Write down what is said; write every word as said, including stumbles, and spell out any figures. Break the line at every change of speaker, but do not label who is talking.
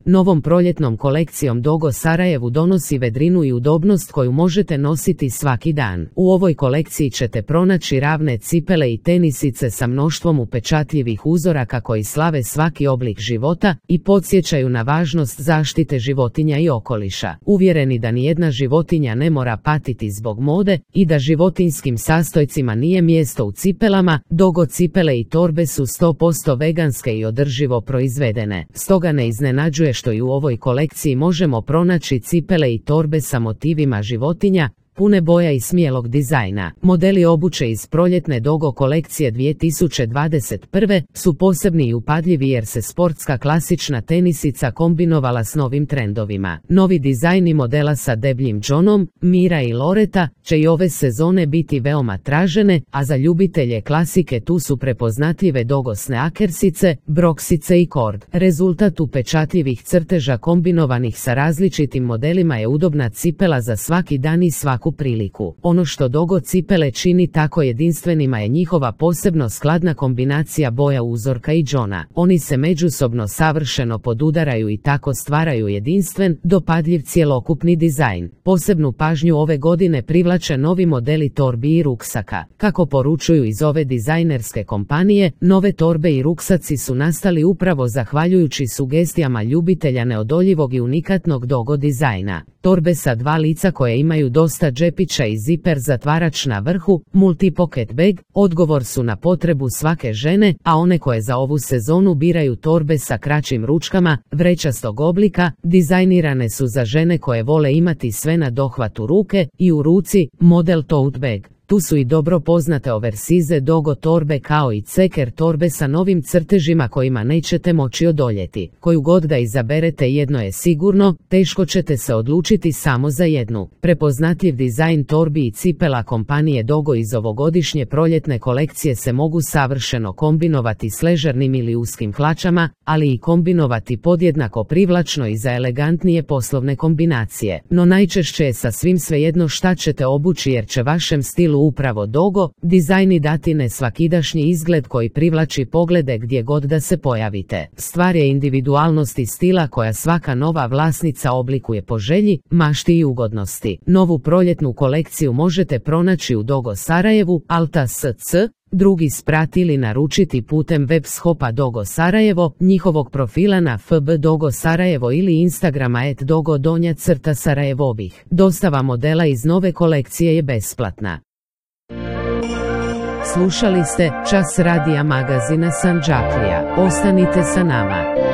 Novom proljetnom kolekcijom Dogo Sarajevu donosi vedrinu i udobnost koju možete nositi svaki dan. U ovoj kolekciji ćete pronaći ravne cipele i tenisice sa mnoštvom upečatljivih uzoraka koji slave svaki oblik života i podsjećaju na važnost zaštite životinja i okoliša. Uvjereni da nijedna životinja ne mora patiti zbog mode i da životinjskim sastojcima nije mjesto u cipelama, Dogo cipele i torbe su sto posto veganske i održivo proizvedene. Stoga ne iznenađuje što i u ovoj kolekciji možemo pronaći cipele i torbe sa motivima životinja, pune boja i smijelog dizajna. Modeli obuće iz proljetne Dogo kolekcije dvije tisuće dvadeset prve su posebni i upadljivi jer se sportska klasična tenisica kombinovala s novim trendovima. Novi dizajni modela sa debljim džonom, Mira i Loreta će i ove sezone biti veoma tražene, a za ljubitelje klasike tu su prepoznatljive Dogo sneakersice, broksice i kord. Rezultat upečatljivih crteža kombinovanih sa različitim modelima je udobna cipela za svaki dan i svaku priliku. Ono što Dogo cipele čini tako jedinstvenima je njihova posebno skladna kombinacija boja uzorka i džona. Oni se međusobno savršeno podudaraju i tako stvaraju jedinstven, dopadljiv cjelokupni dizajn. Posebnu pažnju ove godine privlače novi modeli torbi i ruksaka. Kako poručuju iz ove dizajnerske kompanije, nove torbe i ruksaci su nastali upravo zahvaljujući sugestijama ljubitelja neodoljivog i unikatnog Dogo dizajna. Torbe sa dva lica koje imaju dosta džepića i ziper zatvarač na vrhu, multi-pocket bag, odgovor su na potrebu svake žene, a one koje za ovu sezonu biraju torbe sa kraćim ručkama, vrećastog oblika, dizajnirane su za žene koje vole imati sve na dohvatu ruke i u ruci, model tote bag. Tu su i dobro poznate oversize Dogo torbe kao i ceker torbe sa novim crtežima kojima nećete moći odoljeti. Koju god da izaberete jedno je sigurno, teško ćete se odlučiti samo za jednu. Prepoznatljiv dizajn torbi i cipela kompanije Dogo iz ovogodišnje proljetne kolekcije se mogu savršeno kombinovati s ležernim ili uskim hlačama, ali i kombinovati podjednako privlačno i za elegantnije poslovne kombinacije. No najčešće je sasvim svejedno šta ćete obući jer će vašem stilu upravo Dogo dizajni dati nesvakidašnji izgled koji privlači poglede gdje god da se pojavite. Stvar je individualnosti stila koja svaka nova vlasnica oblikuje po želji, mašti i ugodnosti. Novu proljetnu kolekciju možete pronaći u Dogo Sarajevu, Alta S C, drugi sprat ili naručiti putem web shopa Dogo Sarajevo, njihovog profila na F B Dogo Sarajevo ili Instagrama et dogo donja crta sarajevobih. Dostava modela iz nove kolekcije je besplatna. Slušali ste Čas radija magazina Sandžaklija. Ostanite sa nama.